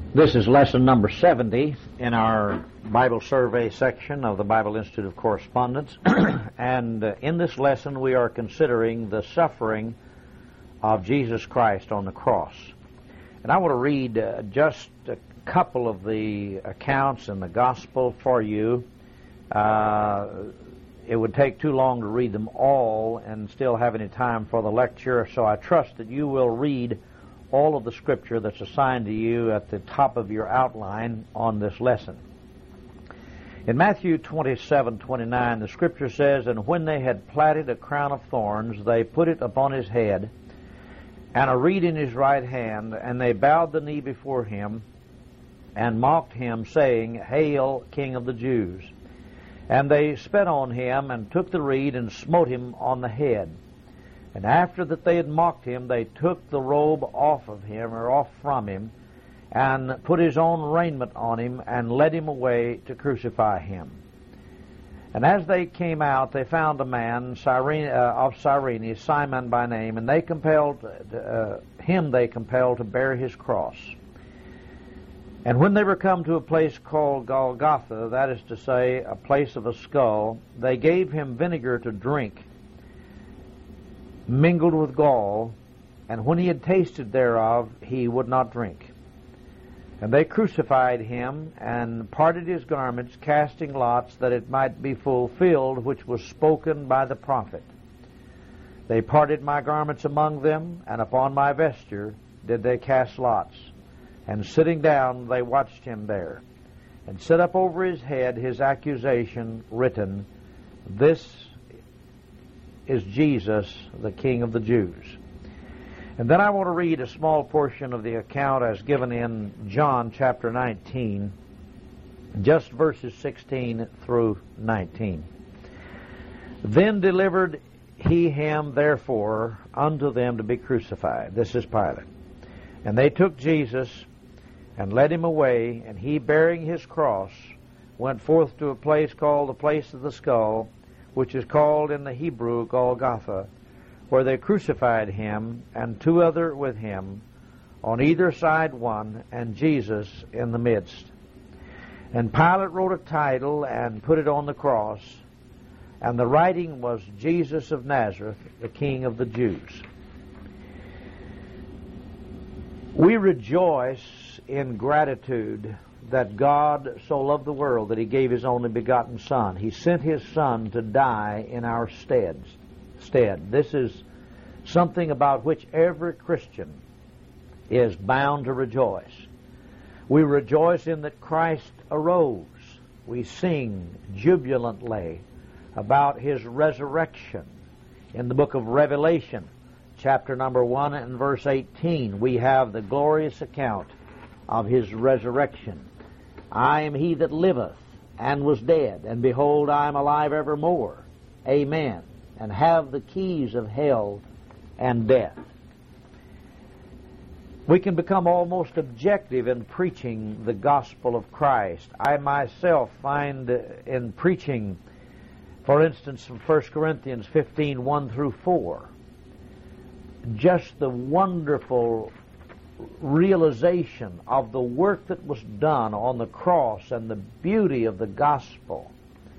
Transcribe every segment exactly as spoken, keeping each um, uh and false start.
This is lesson number seventy in our Bible survey section of the Bible Institute of Correspondence. and uh, in this lesson we are considering the suffering of Jesus Christ on the cross. And I want to read uh, just a couple of the accounts in the Gospel for you. Uh, it would take too long to read them all and still have any time for the lecture, so I trust that you will read all of the Scripture that's assigned to you at the top of your outline on this lesson. In Matthew twenty-seven twenty-nine, the Scripture says, "And when they had platted a crown of thorns, they put it upon his head, and a reed in his right hand, and they bowed the knee before him, and mocked him, saying, Hail, King of the Jews! And they spat on him, and took the reed, and smote him on the head. And after that they had mocked him, they took the robe off of him, or off from him, and put his own raiment on him, and led him away to crucify him. And as they came out, they found a man Cyrene, uh, of Cyrene, Simon by name, and they compelled uh, him they compelled to bear his cross. And when they were come to a place called Golgotha, that is to say, a place of a skull, they gave him vinegar to drink, mingled with gall, and when he had tasted thereof, he would not drink. And they crucified him, and parted his garments, casting lots, that it might be fulfilled which was spoken by the prophet. They parted my garments among them, and upon my vesture did they cast lots. And sitting down, they watched him there, and set up over his head his accusation written, This is Jesus, the King of the Jews. And then I want to read a small portion of the account as given in John chapter nineteen, just verses sixteen through nineteen. Then delivered he him therefore unto them to be crucified. This is Pilate. And they took Jesus and led him away, and he, bearing his cross, went forth to a place called the place of the skull, which is called in the Hebrew Golgotha, where they crucified him, and two other with him, on either side one, and Jesus in the midst. And Pilate wrote a title and put it on the cross, and the writing was Jesus of Nazareth, the King of the Jews. We rejoice in gratitude that God so loved the world that he gave his only begotten Son. He sent his Son to die in our stead. stead. This is something about which every Christian is bound to rejoice. We rejoice in that Christ arose. We sing jubilantly about his resurrection. In the book of Revelation, chapter number one and verse eighteen, we have the glorious account of his resurrection. I am he that liveth and was dead, and behold, I am alive evermore. Amen. And have the keys of hell and death. We can become almost objective in preaching the gospel of Christ. I myself find in preaching, for instance, from First Corinthians fifteen, one through four, just the wonderful realization of the work that was done on the cross and the beauty of the gospel.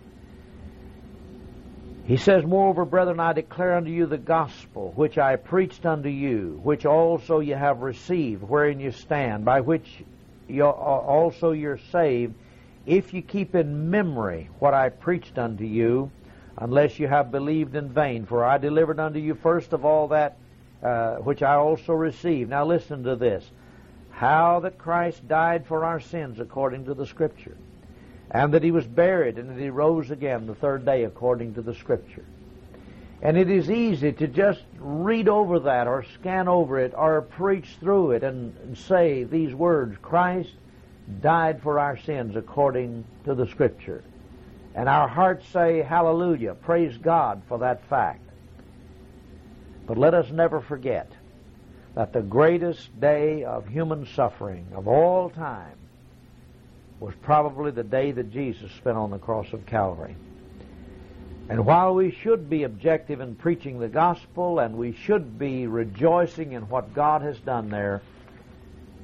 He says, Moreover, brethren, I declare unto you the gospel, which I preached unto you, which also ye have received, wherein you stand, by which you also you're saved, if you keep in memory what I preached unto you, unless you have believed in vain. For I delivered unto you first of all that Uh, which I also received. Now listen to this. How that Christ died for our sins according to the Scripture, and that he was buried, and that he rose again the third day according to the Scripture. And it is easy to just read over that, or scan over it, or preach through it, and, and say these words, Christ died for our sins according to the Scripture. And our hearts say, hallelujah, praise God for that fact. But let us never forget that the greatest day of human suffering of all time was probably the day that Jesus spent on the cross of Calvary. And while we should be objective in preaching the gospel, and we should be rejoicing in what God has done there,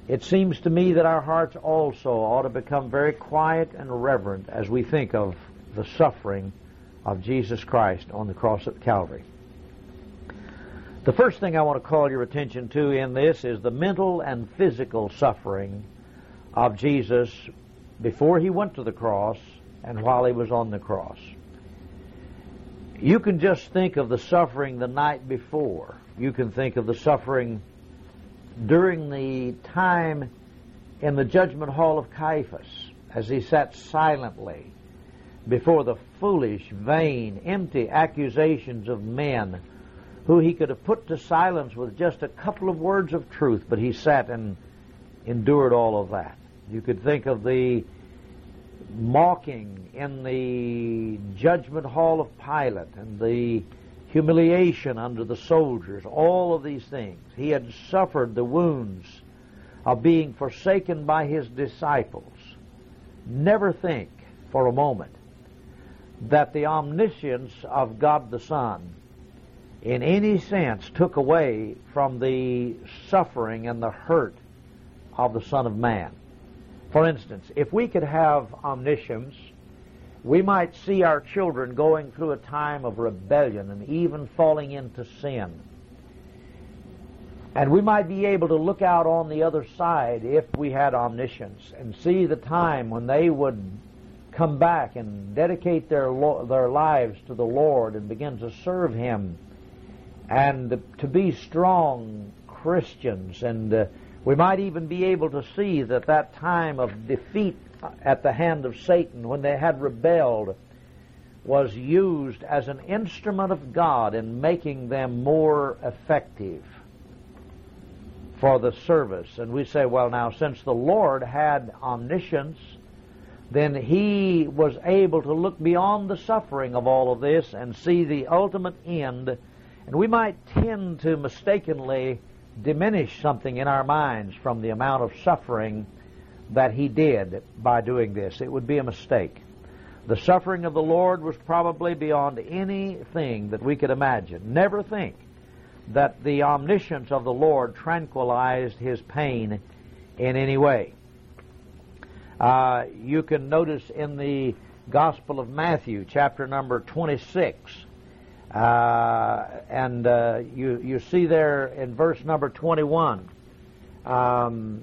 It seems to me that our hearts also ought to become very quiet and reverent as we think of the suffering of Jesus Christ on the cross at Calvary. The first thing I want to call your attention to in this is the mental and physical suffering of Jesus before he went to the cross and while he was on the cross. You can just think of the suffering the night before. You can think of the suffering during the time in the judgment hall of Caiaphas as he sat silently before the foolish, vain, empty accusations of men who he could have put to silence with just a couple of words of truth, but he sat and endured all of that. You could think of the mocking in the judgment hall of Pilate and the humiliation under the soldiers, all of these things. He had suffered the wounds of being forsaken by his disciples. Never think for a moment that the omniscience of God the Son in any sense took away from the suffering and the hurt of the Son of Man. For instance, if we could have omniscience, we might see our children going through a time of rebellion and even falling into sin. And we might be able to look out on the other side if we had omniscience and see the time when they would come back and dedicate their lo- their lives to the Lord and begin to serve Him and to be strong Christians. And uh, we might even be able to see that that time of defeat at the hand of Satan, when they had rebelled, was used as an instrument of God in making them more effective for the service. And we say, well, now, since the Lord had omniscience, then He was able to look beyond the suffering of all of this and see the ultimate end. And we might tend to mistakenly diminish something in our minds from the amount of suffering that He did by doing this. It would be a mistake. The suffering of the Lord was probably beyond anything that we could imagine. Never think that the omniscience of the Lord tranquilized His pain in any way. Uh, you can notice in the Gospel of Matthew, chapter number twenty-six, uh, and uh, you, you see there in verse number twenty-one, um,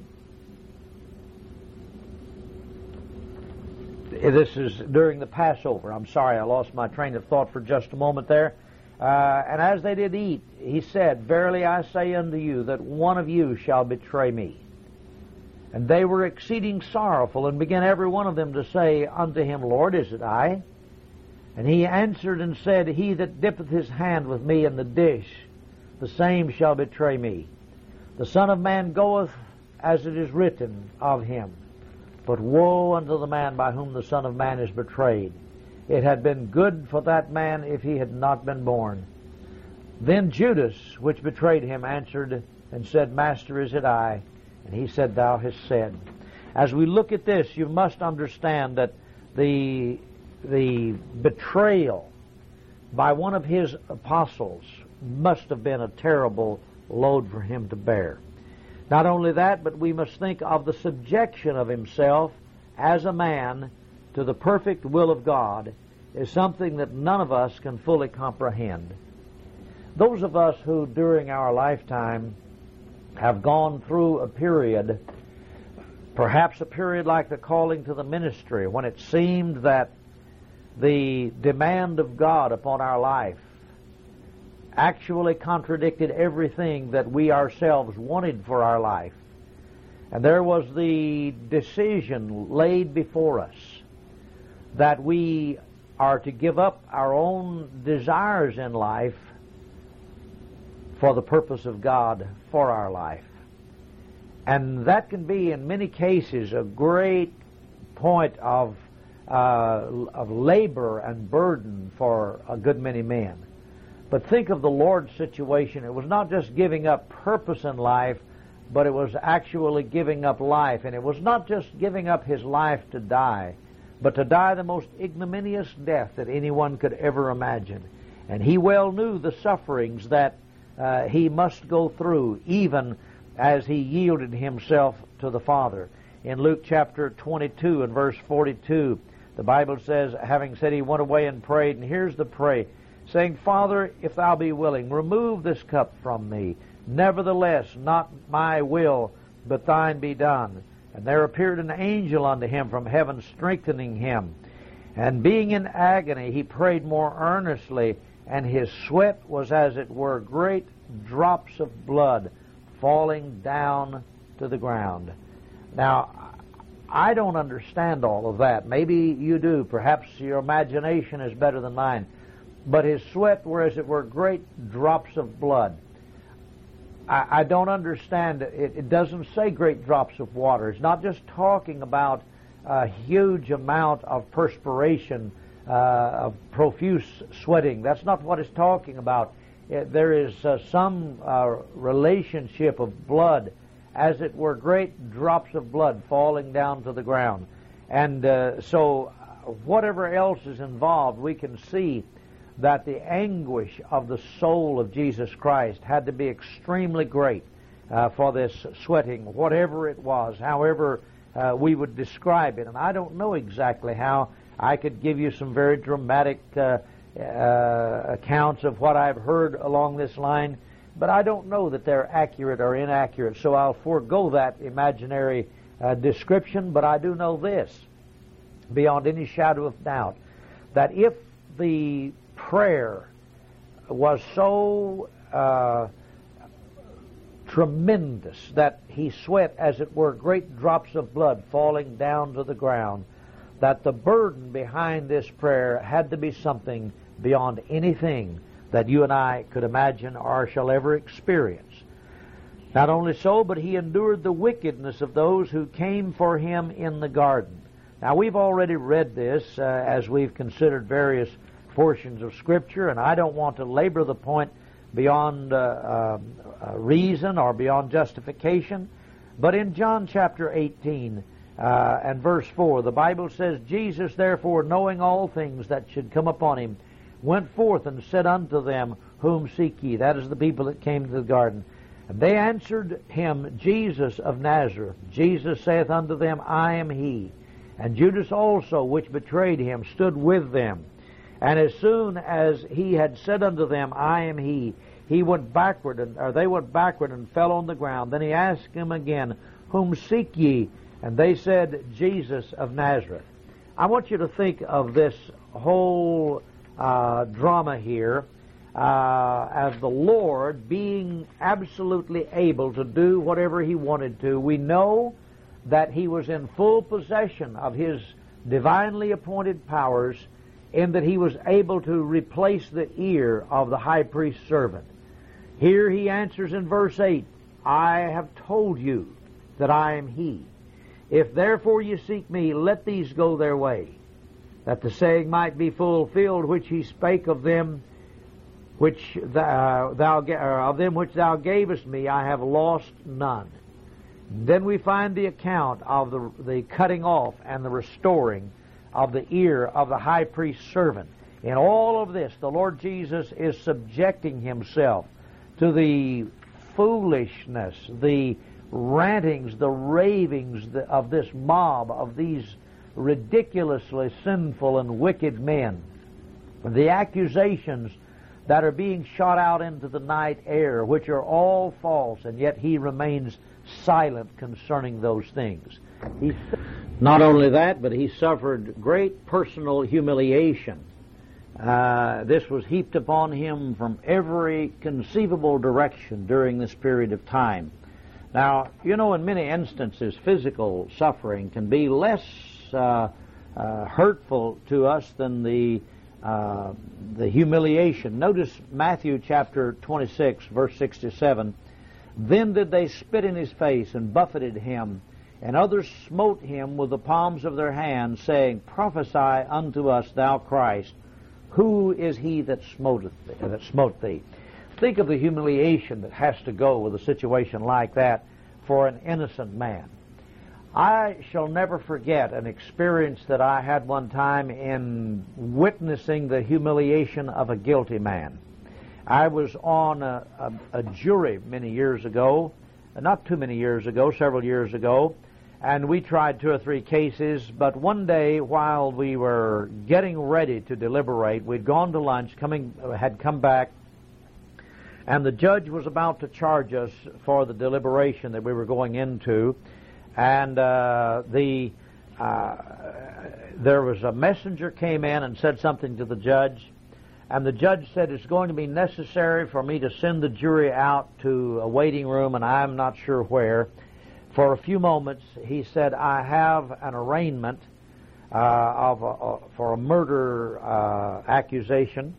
this is during the Passover. I'm sorry, I lost my train of thought for just a moment there. Uh, and as they did eat, He said, Verily I say unto you, that one of you shall betray me. And they were exceeding sorrowful, and began every one of them to say unto Him, Lord, is it I? And He answered and said, He that dippeth his hand with me in the dish, the same shall betray me. The Son of Man goeth as it is written of Him. But woe unto the man by whom the Son of Man is betrayed. It had been good for that man if he had not been born. Then Judas, which betrayed Him, answered and said, Master, is it I? And He said, Thou hast said. As we look at this, you must understand that the, the betrayal by one of His apostles must have been a terrible load for Him to bear. Not only that, but we must think of the subjection of Himself as a man to the perfect will of God is something that none of us can fully comprehend. Those of us who during our lifetime have gone through a period, perhaps a period like the calling to the ministry, when it seemed that the demand of God upon our life actually contradicted everything that we ourselves wanted for our life. And there was the decision laid before us that we are to give up our own desires in life for the purpose of God for our life. And that can be, in many cases, a great point of, uh, of labor and burden for a good many men. But think of the Lord's situation. It was not just giving up purpose in life, but it was actually giving up life. And it was not just giving up His life to die, but to die the most ignominious death that anyone could ever imagine. And He well knew the sufferings that uh, He must go through, even as he yielded himself to the Father. In Luke chapter twenty-two and verse forty-two, the Bible says, having said, he went away and prayed, and here's the pray, saying, Father, if thou be willing, remove this cup from me. Nevertheless, not my will, but thine be done. And there appeared an angel unto him from heaven, strengthening him. And being in agony, he prayed more earnestly, and his sweat was as it were great drops of blood falling down to the ground. Now, I don't understand all of that. Maybe you do. Perhaps your imagination is better than mine. But his sweat were as it were great drops of blood. I, I don't understand. It, it doesn't say great drops of water. It's not just talking about a huge amount of perspiration, uh, of profuse sweating. That's not what it's talking about. It, there is uh, some uh, relationship of blood, as it were great drops of blood falling down to the ground. And uh, so whatever else is involved, we can see that the anguish of the soul of Jesus Christ had to be extremely great uh, for this sweating, whatever it was, however uh, we would describe it. And I don't know exactly how. I could give you some very dramatic uh, uh, accounts of what I've heard along this line, but I don't know that they're accurate or inaccurate, so I'll forego that imaginary uh, description. But I do know this, beyond any shadow of doubt, that if the prayer was so uh, tremendous that he sweat, as it were, great drops of blood falling down to the ground, that the burden behind this prayer had to be something beyond anything that you and I could imagine or shall ever experience. Not only so, but he endured the wickedness of those who came for him in the garden. Now, we've already read this uh, as we've considered various portions of Scripture, and I don't want to labor the point beyond uh, uh, uh, reason or beyond justification. But in John chapter eighteen uh, and verse four, the Bible says, Jesus, therefore, knowing all things that should come upon him, went forth and said unto them, Whom seek ye? That is the people that came to the garden. And they answered him, Jesus of Nazareth. Jesus saith unto them, I am he. And Judas also, which betrayed him, stood with them. And as soon as he had said unto them, I am he, he went backward, and, or they went backward and fell on the ground. Then he asked him again, Whom seek ye? And they said, Jesus of Nazareth. I want you to think of this whole uh, drama here uh, as the Lord being absolutely able to do whatever he wanted to. We know that he was in full possession of his divinely appointed powers, in that he was able to replace the ear of the high priest's servant. Here he answers in verse eight, I have told you that I am he. If therefore you seek me, let these go their way, that the saying might be fulfilled which he spake of them which thou, thou or of them which thou gavest me, I have lost none. Then we find the account of the, the cutting off and the restoring of the ear of the high priest's servant. In all of this, the Lord Jesus is subjecting himself to the foolishness, the rantings, the ravings of this mob, of these ridiculously sinful and wicked men, the accusations that are being shot out into the night air, which are all false, and yet he remains silent concerning those things. He, not only that, but he suffered great personal humiliation. Uh, this was heaped upon him from every conceivable direction during this period of time. Now, you know, in many instances, physical suffering can be less uh, uh, hurtful to us than the uh, the humiliation. Notice Matthew chapter twenty-six, verse sixty-seven. Then did they spit in his face and buffeted him, and others smote him with the palms of their hands, saying, Prophesy unto us, thou Christ, who is he that smote thee, that smote thee? Think of the humiliation that has to go with a situation like that for an innocent man. I shall never forget an experience that I had one time in witnessing the humiliation of a guilty man. I was on a, a, a jury many years ago not too many years ago, several years ago, and we tried two or three cases, but one day while we were getting ready to deliberate, we'd gone to lunch, coming, had come back, and the judge was about to charge us for the deliberation that we were going into, and uh, the uh, there was a messenger came in and said something to the judge, and the judge said it's going to be necessary for me to send the jury out to a waiting room, and I'm not sure where. For a few moments, he said, I have an arraignment uh, of a, uh, for a murder uh, accusation.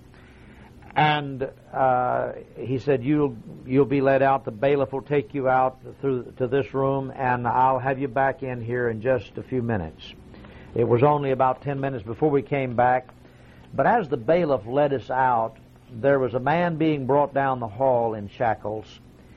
And uh, he said, you'll, you'll be let out. The bailiff will take you out through to this room, and I'll have you back in here in just a few minutes. It was only about ten minutes before we came back. But as the bailiff led us out, there was a man being brought down the hall in shackles.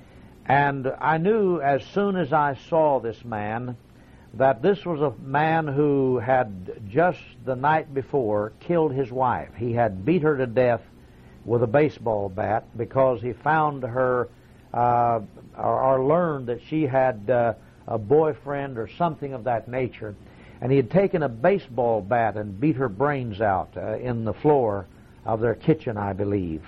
And I knew as soon as I saw this man that this was a man who had just the night before killed his wife. He had beat her to death with a baseball bat because he found her uh, or, or learned that she had uh, a boyfriend or something of that nature. And he had taken a baseball bat and beat her brains out uh, in the floor of their kitchen, I believe.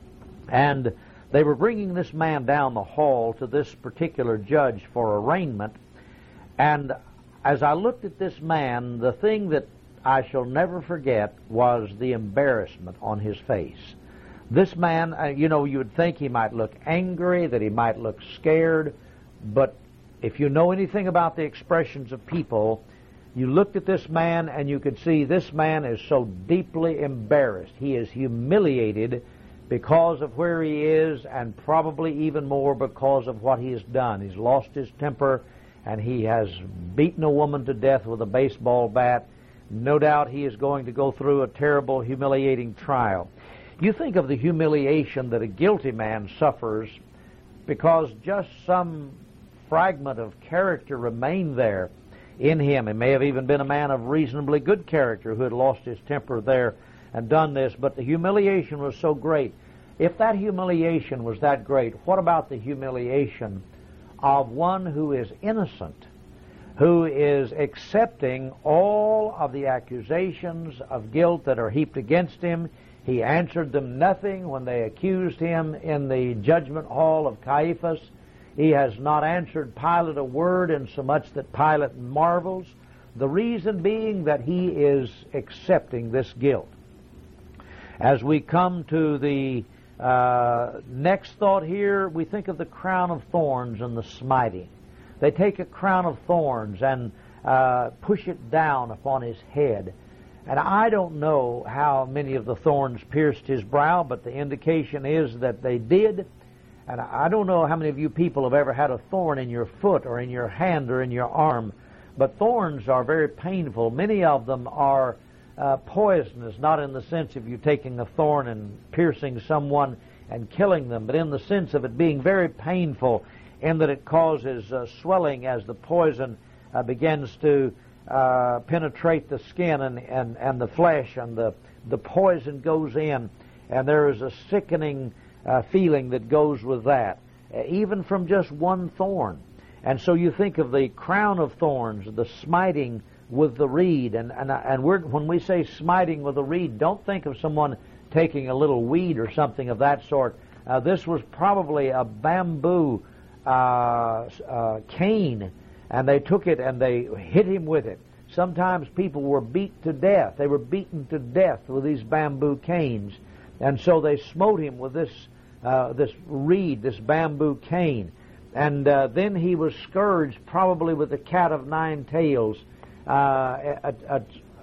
And they were bringing this man down the hall to this particular judge for arraignment. And as I looked at this man, the thing that I shall never forget was the embarrassment on his face. This man, uh, you know, you would think he might look angry, that he might look scared, but if you know anything about the expressions of people, you looked at this man and you could see this man is so deeply embarrassed. He is humiliated because of where he is, and probably even more because of what he has done. He's lost his temper, and he has beaten a woman to death with a baseball bat. No doubt he is going to go through a terrible, humiliating trial. You think of the humiliation that a guilty man suffers because just some fragment of character remained there in him. He may have even been a man of reasonably good character who had lost his temper there and done this, but the humiliation was so great. If that humiliation was that great, what about the humiliation of one who is innocent, who is accepting all of the accusations of guilt that are heaped against him? He answered them nothing when they accused him in the judgment hall of Caiaphas. He has not answered Pilate a word, insomuch that Pilate marvels, the reason being that he is accepting this guilt. As we come to the uh, next thought here, we think of the crown of thorns and the smiting. They take a crown of thorns and uh, push it down upon his head. And I don't know how many of the thorns pierced his brow, but the indication is that they did. And I don't know how many of you people have ever had a thorn in your foot or in your hand or in your arm, but thorns are very painful. Many of them are uh, poisonous, not in the sense of you taking a thorn and piercing someone and killing them, but in the sense of it being very painful in that it causes uh, swelling as the poison uh, begins to uh, penetrate the skin and, and, and the flesh, and the, the poison goes in, and there is a sickening uh, feeling that goes with that, uh, even from just one thorn. And so you think of the crown of thorns, the smiting with the reed, and and, and we're, when we say smiting with a reed, don't think of someone taking a little weed or something of that sort. Uh, this was probably a bamboo uh, uh, cane, and they took it and they hit him with it. Sometimes people were beat to death. They were beaten to death with these bamboo canes, and so they smote him with this uh, this reed, this bamboo cane. And uh, then he was scourged, probably with the cat of nine tails, uh, a, a,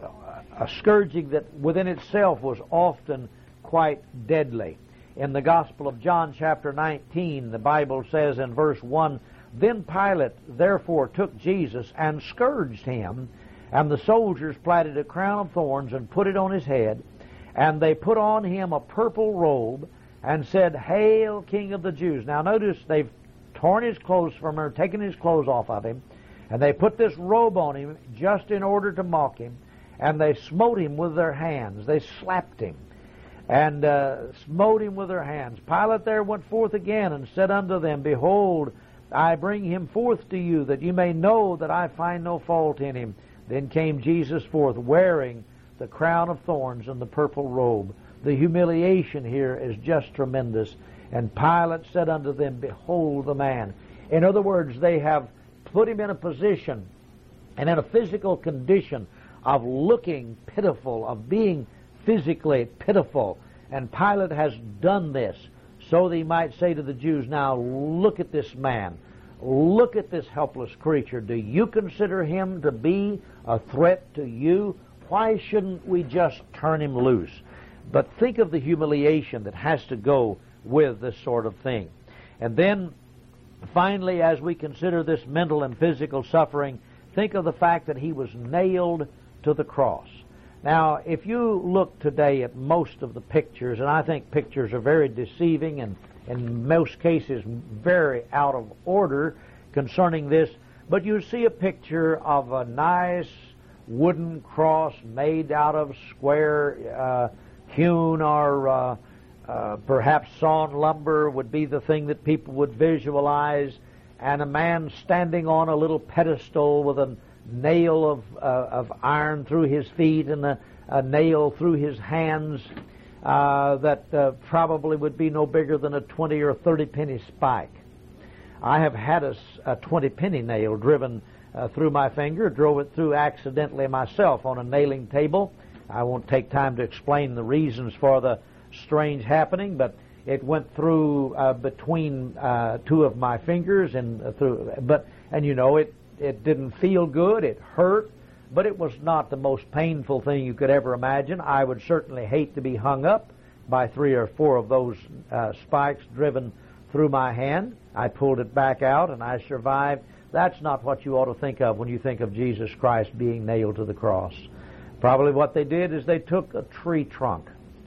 a scourging that within itself was often quite deadly. In the Gospel of John, chapter nineteen, the Bible says in verse one, "Then Pilate therefore took Jesus and scourged him, and the soldiers platted a crown of thorns and put it on his head, and they put on him a purple robe, and said, 'Hail, King of the Jews.'" Now notice they've torn his clothes from him, taken his clothes off of him, and they put this robe on him just in order to mock him, and they smote him with their hands. They slapped him and uh, smote him with their hands. Pilate there went forth again and said unto them, "Behold, I bring him forth to you, that you may know that I find no fault in him. Then came Jesus forth, wearing the crown of thorns and the purple robe. The humiliation here is just tremendous. And Pilate said unto them, Behold the man. In other words, they have put him in a position and in a physical condition of looking pitiful, of being physically pitiful. And Pilate has done this so that he might say to the Jews, now look at this man. Look at this helpless creature. Do you consider him to be a threat to you? Why shouldn't we just turn him loose? But think of the humiliation that has to go with this sort of thing. And then, finally, as we consider this mental and physical suffering, think of the fact that he was nailed to the cross. Now, if you look today at most of the pictures, and I think pictures are very deceiving and in most cases very out of order concerning this, but you see a picture of a nice wooden cross made out of square uh, hewn or uh, uh, perhaps sawn lumber would be the thing that people would visualize, and a man standing on a little pedestal with a nail of, uh, of iron through his feet and a, a nail through his hands uh, that uh, probably would be no bigger than a twenty or thirty penny spike. I have had a, a twenty penny nail driven uh, through my finger, drove it through accidentally myself on a nailing table. I won't take time to explain the reasons for the strange happening, but it went through uh, between uh, two of my fingers and uh, through, but and you know it. It didn't feel good, it hurt, but it was not the most painful thing you could ever imagine. I would certainly hate to be hung up by three or four of those uh, spikes driven through my hand. I pulled it back out and I survived. That's not what you ought to think of when you think of Jesus Christ being nailed to the cross. Probably what they did is they took a tree trunk.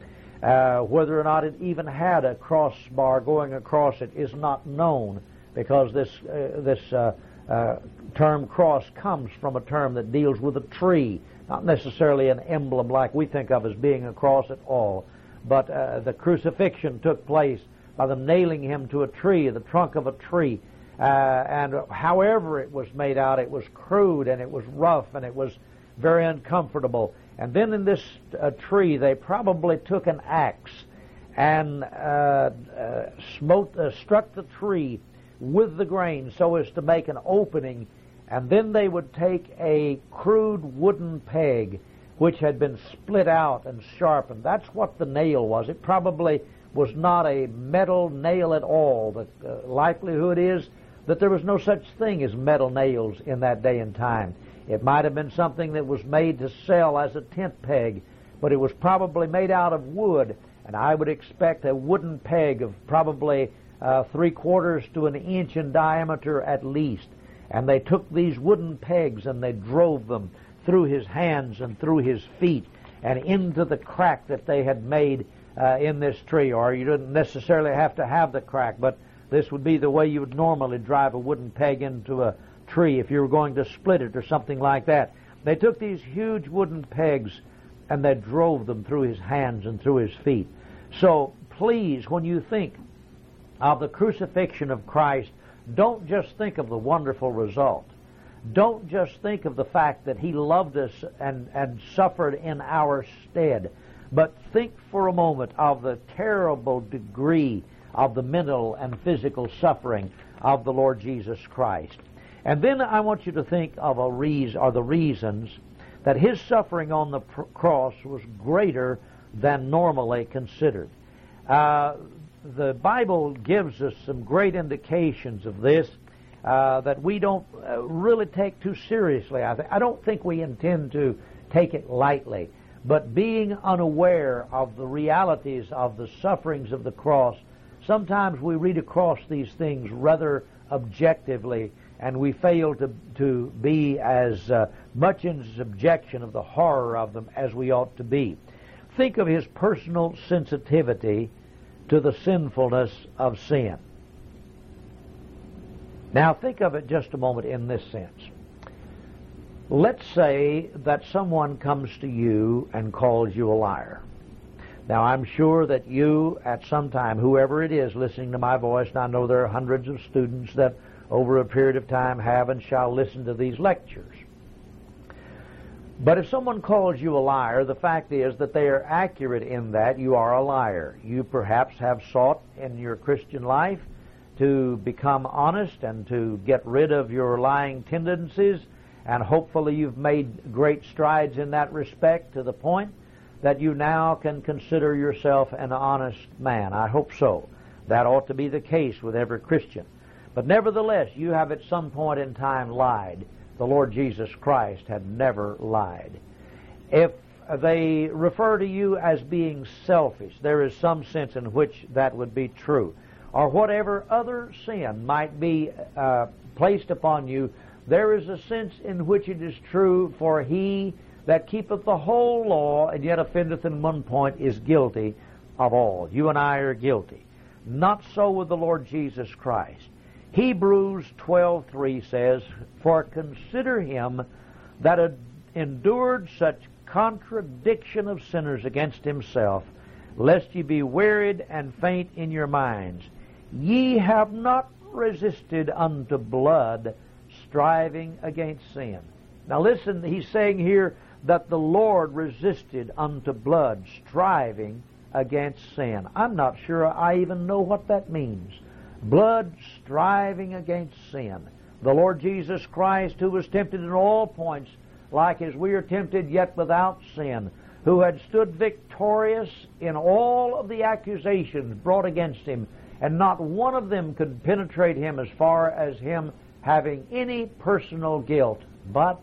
Uh, whether or not it even had a crossbar going across it is not known, because this uh, this uh, uh, term cross comes from a term that deals with a tree, not necessarily an emblem like we think of as being a cross at all. But uh, the crucifixion took place by them nailing him to a tree, the trunk of a tree. Uh, and however it was made out, it was crude and it was rough and it was very uncomfortable. And then in this uh, tree, they probably took an axe and uh, uh, smote, uh, struck the tree with the grain so as to make an opening, and then they would take a crude wooden peg which had been split out and sharpened. That's what the nail was. It probably was not a metal nail at all. The uh, likelihood is that there was no such thing as metal nails in that day and time. It might have been something that was made to sell as a tent peg, but it was probably made out of wood, and I would expect a wooden peg of probably uh, three quarters to an inch in diameter at least. And they took these wooden pegs and they drove them through his hands and through his feet and into the crack that they had made uh, in this tree. Or you didn't necessarily have to have the crack, but this would be the way you would normally drive a wooden peg into a tree if you were going to split it or something like that. They took these huge wooden pegs and they drove them through his hands and through his feet. So please, when you think of the crucifixion of Christ, don't just think of the wonderful result. Don't just think of the fact that he loved us and, and suffered in our stead, but think for a moment of the terrible degree of the mental and physical suffering of the Lord Jesus Christ. And then I want you to think of a reason, or the reasons that his suffering on the pr- cross was greater than normally considered. Uh, the Bible gives us some great indications of this uh, that we don't uh, really take too seriously. I, th- I don't think we intend to take it lightly, but being unaware of the realities of the sufferings of the cross, sometimes we read across these things rather objectively, and we fail to, to be as uh, much in subjection of the horror of them as we ought to be. Think of his personal sensitivity to the sinfulness of sin. Now think of it just a moment in this sense. Let's say that someone comes to you and calls you a liar. Now I'm sure that you, at some time, whoever it is listening to my voice, and I know there are hundreds of students that over a period of time have and shall listen to these lectures. But if someone calls you a liar, the fact is that they are accurate in that you are a liar. You perhaps have sought in your Christian life to become honest and to get rid of your lying tendencies, and hopefully you've made great strides in that respect to the point that you now can consider yourself an honest man. I hope so. That ought to be the case with every Christian. But nevertheless, you have at some point in time lied. The Lord Jesus Christ had never lied. If they refer to you as being selfish, there is some sense in which that would be true. Or whatever other sin might be uh, placed upon you, there is a sense in which it is true, for he that keepeth the whole law and yet offendeth in one point is guilty of all. You and I are guilty. Not so with the Lord Jesus Christ. Hebrews twelve three says, "For consider him that had endured such contradiction of sinners against himself, lest ye be wearied and faint in your minds. Ye have not resisted unto blood, striving against sin." Now listen, he's saying here that the Lord resisted unto blood, striving against sin. I'm not sure I even know what that means. Blood striving against sin. The Lord Jesus Christ, who was tempted in all points, like as we are tempted, yet without sin, who had stood victorious in all of the accusations brought against him, and not one of them could penetrate him as far as him having any personal guilt. But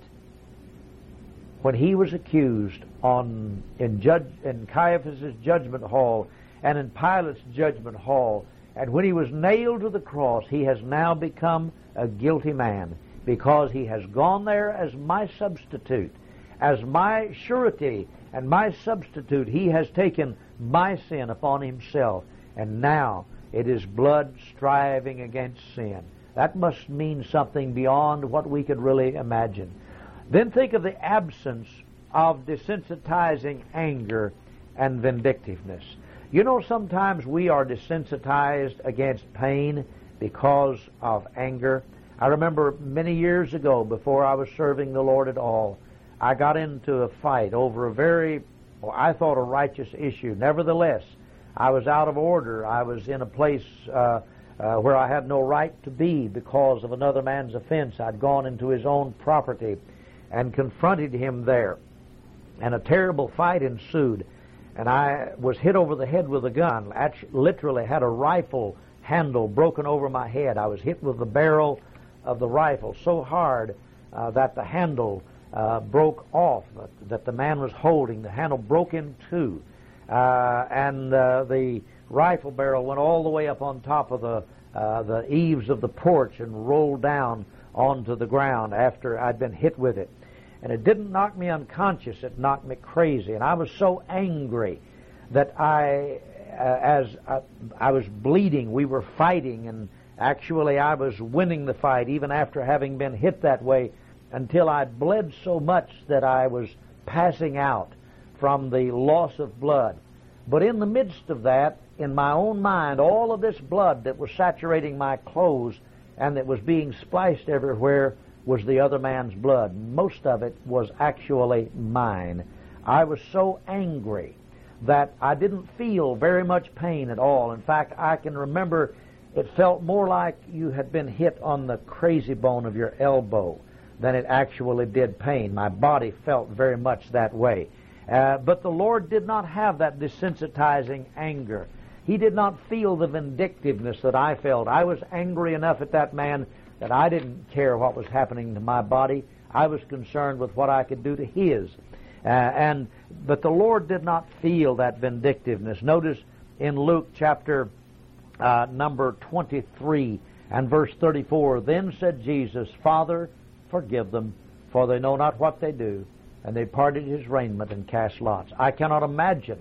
when he was accused on in, judge, in Caiaphas' judgment hall and in Pilate's judgment hall, and when he was nailed to the cross, he has now become a guilty man, because he has gone there as my substitute, as my surety and my substitute. He has taken my sin upon himself, and now it is blood striving against sin. That must mean something beyond what we could really imagine. Then think of the absence of desensitizing anger and vindictiveness. You know, sometimes we are desensitized against pain because of anger. I remember many years ago, before I was serving the Lord at all, I got into a fight over a very, well, I thought, a righteous issue. Nevertheless, I was out of order. I was in a place uh, uh, where I had no right to be because of another man's offense. I'd gone into his own property and confronted him there. And a terrible fight ensued. And I was hit over the head with a gun. Actually, literally had a rifle handle broken over my head. I was hit with the barrel of the rifle so hard uh, that the handle uh, broke off, that, that the man was holding. The handle broke in two. Uh, and uh, the rifle barrel went all the way up on top of the, uh, the eaves of the porch and rolled down onto the ground after I'd been hit with it. And it didn't knock me unconscious, it knocked me crazy. And I was so angry that I, uh, as I, I was bleeding, we were fighting, and actually I was winning the fight even after having been hit that way, until I bled so much that I was passing out from the loss of blood. But in the midst of that, in my own mind, all of this blood that was saturating my clothes and that was being splashed everywhere was the other man's blood. Most of it was actually mine. I was so angry that I didn't feel very much pain at all. In fact, I can remember it felt more like you had been hit on the crazy bone of your elbow than it actually did pain. My body felt very much that way. Uh, but the Lord did not have that desensitizing anger. He did not feel the vindictiveness that I felt. I was angry enough at that man that I didn't care what was happening to my body. I was concerned with what I could do to his. Uh, and but the Lord did not feel that vindictiveness. Notice in Luke chapter uh, number twenty-three and verse thirty-four, "Then said Jesus, Father, forgive them, for they know not what they do. And they parted his raiment and cast lots." I cannot imagine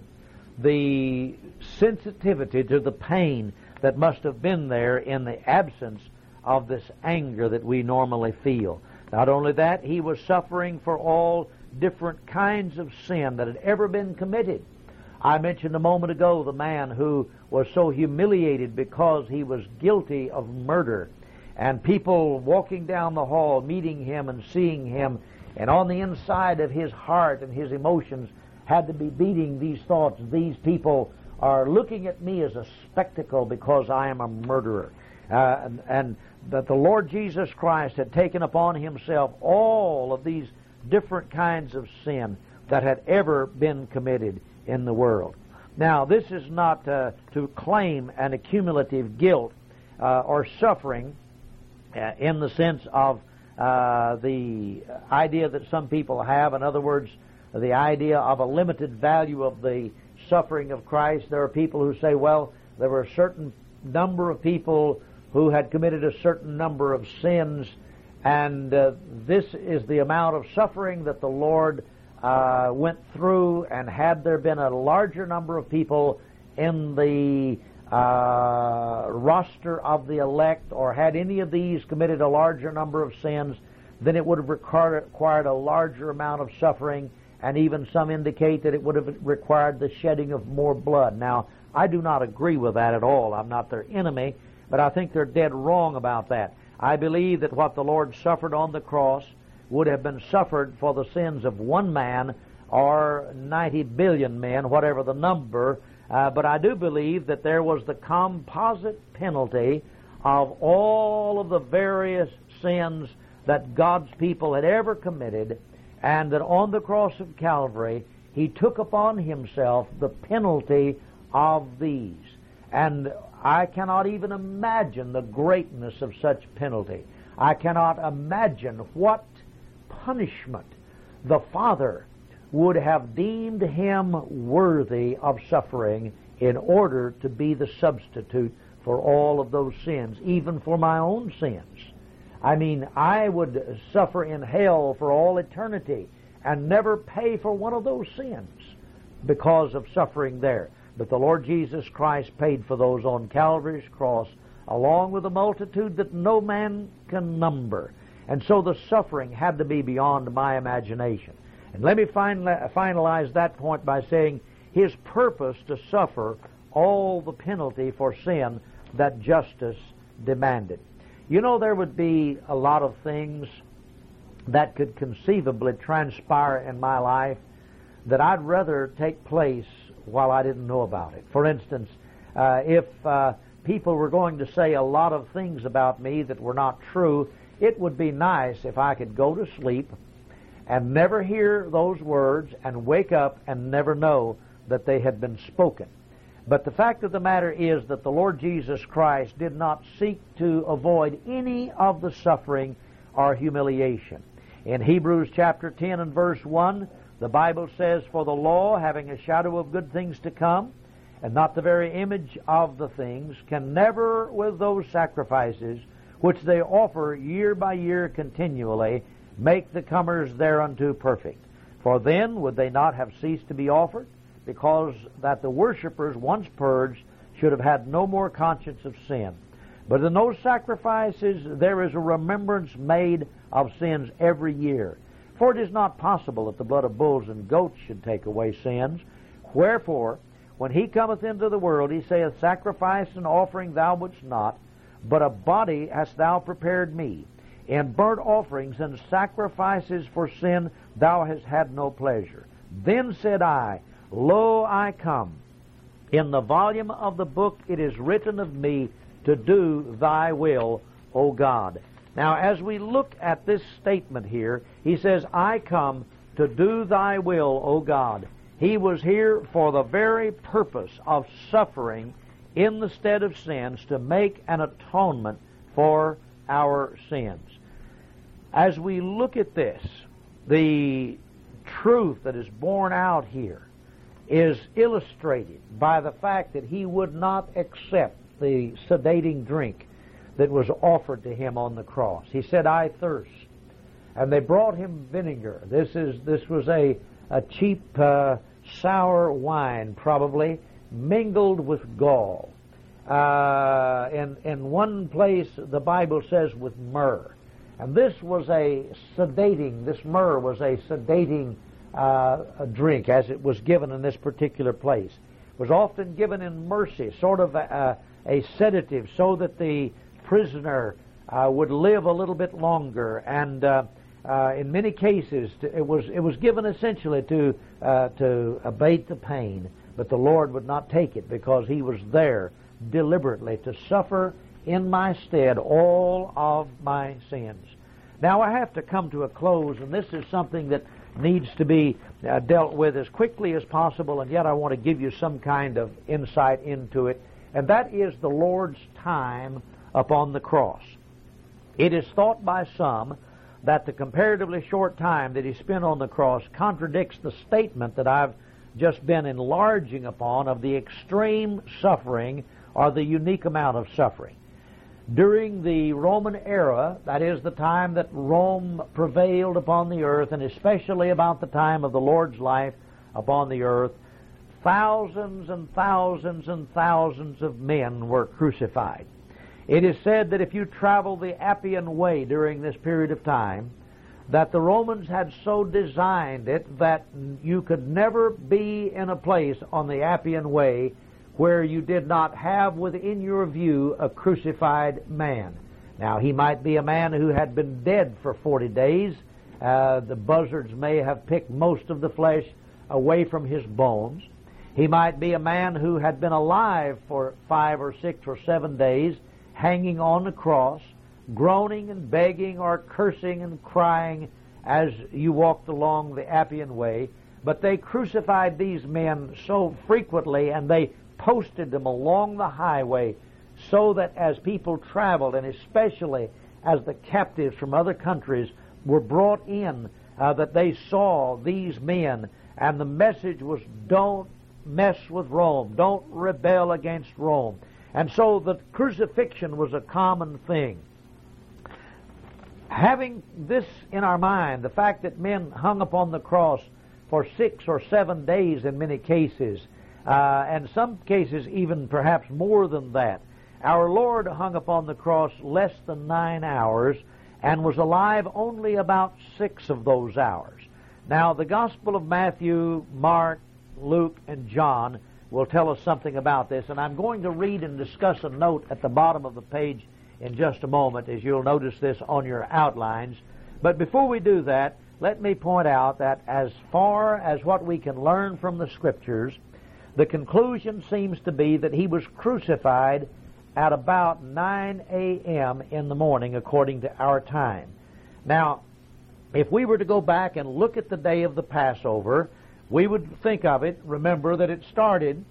the sensitivity to the pain that must have been there in the absence of this anger that we normally feel. Not only that, he was suffering for all different kinds of sin that had ever been committed. I mentioned a moment ago the man who was so humiliated because he was guilty of murder. and people walking down the hall, meeting him and seeing him, and on the inside of his heart and his emotions had to be beating these thoughts. These people are looking at me as a spectacle because I am a murderer. Uh, and, and that the Lord Jesus Christ had taken upon himself all of these different kinds of sin that had ever been committed in the world. Now, this is not uh, to claim an accumulative guilt uh, or suffering uh, in the sense of uh, the idea that some people have. In other words, the idea of a limited value of the suffering of Christ. There are people who say, well, there were a certain number of people who had committed a certain number of sins, and uh, this is the amount of suffering that the Lord uh, went through, and had there been a larger number of people in the uh, roster of the elect, or had any of these committed a larger number of sins, then it would have required, required a larger amount of suffering, and even some indicate that it would have required the shedding of more blood. Now, I do not agree with that at all. I'm not their enemy, but I think they're dead wrong about that. I believe that what the Lord suffered on the cross would have been suffered for the sins of one man or ninety billion men, whatever the number, uh, but I do believe that there was the composite penalty of all of the various sins that God's people had ever committed, and that on the cross of Calvary He took upon Himself the penalty of these. And I cannot even imagine the greatness of such penalty. I cannot imagine what punishment the Father would have deemed Him worthy of suffering in order to be the substitute for all of those sins, even for my own sins. I mean, I would suffer in hell for all eternity and never pay for one of those sins because of suffering there. But the Lord Jesus Christ paid for those on Calvary's cross, along with a multitude that no man can number. And so the suffering had to be beyond my imagination. And let me finalize that point by saying His purpose to suffer all the penalty for sin that justice demanded. You know, there would be a lot of things that could conceivably transpire in my life that I'd rather take place while I didn't know about it. For instance, uh, if uh, people were going to say a lot of things about me that were not true, it would be nice if I could go to sleep and never hear those words and wake up and never know that they had been spoken. But the fact of the matter is that the Lord Jesus Christ did not seek to avoid any of the suffering or humiliation. In Hebrews chapter ten and verse one, the Bible says, "For the law, having a shadow of good things to come, and not the very image of the things, can never with those sacrifices which they offer year by year continually, make the comers thereunto perfect. For then would they not have ceased to be offered, because that the worshippers, once purged, should have had no more conscience of sin. But in those sacrifices there is a remembrance made of sins every year. For it is not possible that the blood of bulls and goats should take away sins. Wherefore, when He cometh into the world, He saith, Sacrifice and offering thou wouldst not, but a body hast thou prepared me. In burnt offerings and sacrifices for sin thou hast had no pleasure. Then said I, Lo, I come. In the volume of the book it is written of me to do thy will, O God. Now, as we look at this statement here, He says, I come to do thy will, O God. He was here for the very purpose of suffering in the stead of sins, to make an atonement for our sins. As we look at this, the truth that is borne out here is illustrated by the fact that He would not accept the sedating drink that was offered to Him on the cross. He said, I thirst. And they brought Him vinegar. This is this was a, a cheap, uh, sour wine, probably, mingled with gall. Uh, in, in one place, the Bible says with myrrh. And this was a sedating, this myrrh was a sedating uh, a drink, as it was given in this particular place. It was often given in mercy, sort of a, a sedative, so that the prisoner uh, would live a little bit longer, and uh, uh, in many cases it was it was given essentially to uh, to abate the pain, but the Lord would not take it because He was there deliberately to suffer in my stead all of my sins. Now I have to come to a close, and this is something that needs to be uh, dealt with as quickly as possible, and yet I want to give you some kind of insight into it, and that is the Lord's time upon the cross. It is thought by some that the comparatively short time that He spent on the cross contradicts the statement that I've just been enlarging upon of the extreme suffering or the unique amount of suffering. During the Roman era, that is the time that Rome prevailed upon the earth, and especially about the time of the Lord's life upon the earth, thousands and thousands and thousands of men were crucified. It is said that if you travel the Appian Way during this period of time, that the Romans had so designed it that you could never be in a place on the Appian Way where you did not have within your view a crucified man. Now, he might be a man who had been dead for forty days. Uh, the buzzards may have picked most of the flesh away from his bones. He might be a man who had been alive for five or six or seven days, hanging on the cross, groaning and begging or cursing and crying as you walked along the Appian Way. But they crucified these men so frequently, and they posted them along the highway so that as people traveled, and especially as the captives from other countries were brought in, uh, that they saw these men, and the message was, don't mess with Rome, don't rebel against Rome. And so the crucifixion was a common thing. Having this in our mind, the fact that men hung upon the cross for six or seven days in many cases, uh, and some cases even perhaps more than that, our Lord hung upon the cross less than nine hours and was alive only about six of those hours. Now, the Gospel of Matthew, Mark, Luke, and John will tell us something about this, and I'm going to read and discuss a note at the bottom of the page in just a moment, as you'll notice this on your outlines. But before we do that, let me point out that as far as what we can learn from the Scriptures, the conclusion seems to be that He was crucified at about nine a.m. in the morning, according to our time. Now, if we were to go back and look at the day of the Passover, we would think of it, remember that it started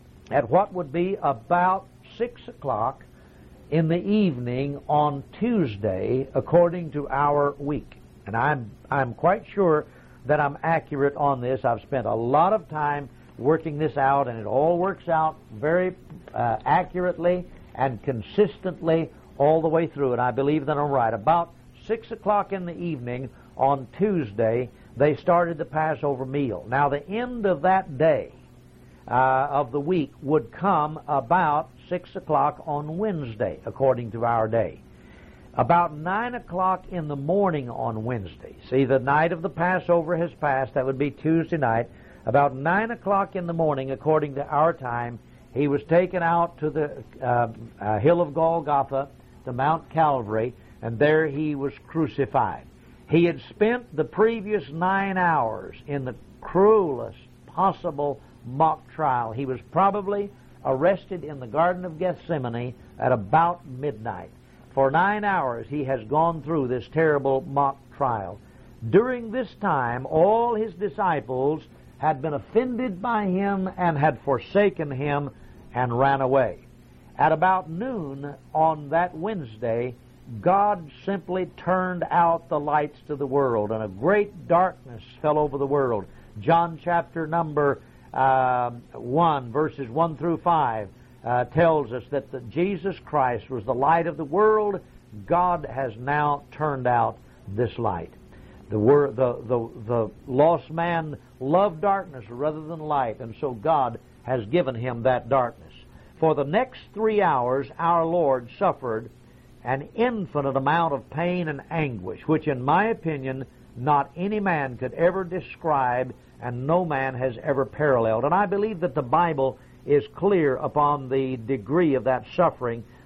at what would be about six o'clock in the evening on Tuesday, according to our week. And I'm I'm quite sure that I'm accurate on this. I've spent a lot of time working this out, and it all works out very uh, accurately and consistently all the way through, and I believe that I'm right. About six o'clock in the evening on Tuesday, they started the Passover meal. Now, the end of that day uh, of the week would come about six o'clock on Wednesday, according to our day. About nine o'clock in the morning on Wednesday, see, the night of the Passover has passed, that would be Tuesday night. About nine o'clock in the morning, according to our time, He was taken out to the uh, uh, hill of Golgotha, to Mount Calvary, and there He was crucified. He had spent the previous nine hours in the cruelest possible mock trial. He was probably arrested in the Garden of Gethsemane at about midnight. For nine hours He has gone through this terrible mock trial. During this time, all His disciples had been offended by Him and had forsaken Him and ran away. At about noon on that Wednesday, God simply turned out the lights to the world, and a great darkness fell over the world. John chapter number uh, one, verses one through five, uh, tells us that the Jesus Christ was the light of the world. God has now turned out this light. The, wor- the, the, the lost man loved darkness rather than light, and so God has given him that darkness. For the next three hours, our Lord suffered an infinite amount of pain and anguish, which in my opinion not any man could ever describe and no man has ever paralleled. And I believe that the Bible is clear upon the degree of that suffering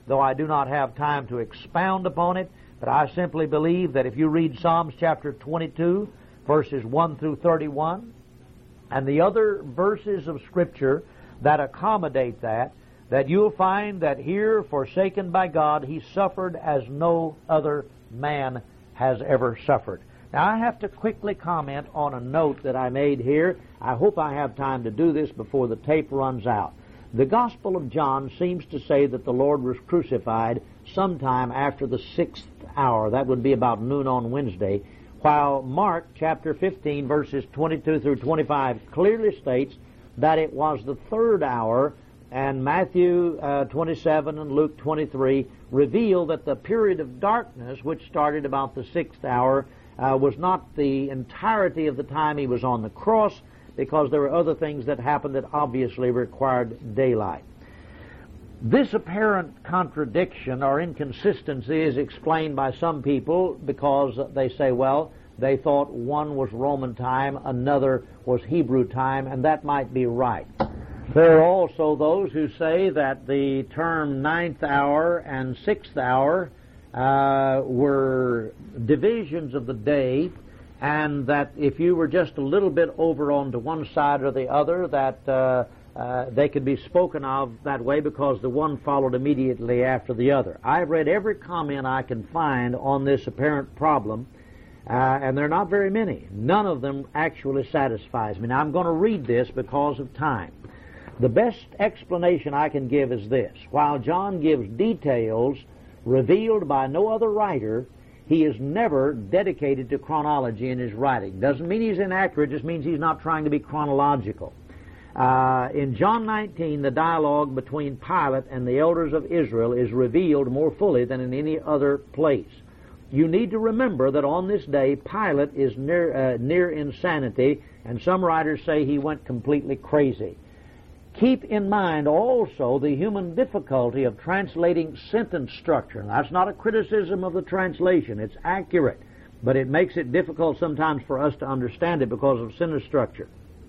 though I do not have time to expound upon it. But I simply believe that if you read Psalms chapter twenty-two, verses one through thirty-one, and the other verses of Scripture that accommodate that, that you'll find that here, forsaken by God, He suffered as no other man has ever suffered. Now, I have to quickly comment on a note that I made here. I hope I have time to do this before the tape runs out. The Gospel of John seems to say that the Lord was crucified sometime after the sixth hour. That would be about noon on Wednesday, while Mark chapter fifteen, verses twenty-two through twenty-five clearly states that it was the third hour, and Matthew uh, twenty-seven and Luke twenty-three reveal that the period of darkness, which started about the sixth hour, uh, was not the entirety of the time He was on the cross, because there were other things that happened that obviously required daylight. This apparent contradiction or inconsistency is explained by some people because they say, well, they thought one was Roman time, another was Hebrew time, and that might be right. There are also those who say that the term ninth hour and sixth hour uh, were divisions of the day, and that if you were just a little bit over onto one side or the other, that uh, uh, they could be spoken of that way because the one followed immediately after the other. I've read every comment I can find on this apparent problem, uh, and there are not very many. None of them actually satisfies me. Now, I'm going to read this because of time. The best explanation I can give is this. While John gives details revealed by no other writer, he is never dedicated to chronology in his writing. Doesn't mean he's inaccurate, just means he's not trying to be chronological. Uh, in John nineteen, the dialogue between Pilate and the elders of Israel is revealed more fully than in any other place. You need to remember that on this day, Pilate is near, uh, near insanity, and some writers say he went completely crazy. Keep in mind also the human difficulty of translating sentence structure. Now, that's not a criticism of the translation. It's accurate, but it makes it difficult sometimes for us to understand it because of sentence structure,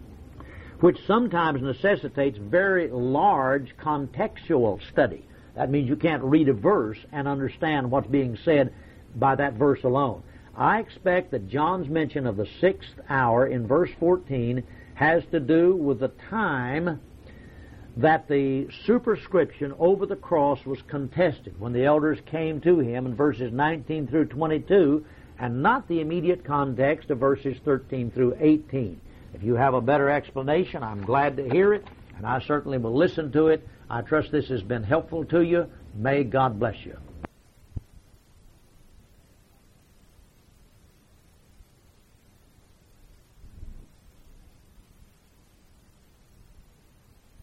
which sometimes necessitates very large contextual study. That means you can't read a verse and understand what's being said by that verse alone. I expect that John's mention of the sixth hour in verse fourteen has to do with the time that the superscription over the cross was contested, when the elders came to him in verses nineteen through twenty-two, and not the immediate context of verses thirteen through eighteen. If you have a better explanation, I'm glad to hear it, and I certainly will listen to it. I trust this has been helpful to you. May God bless you.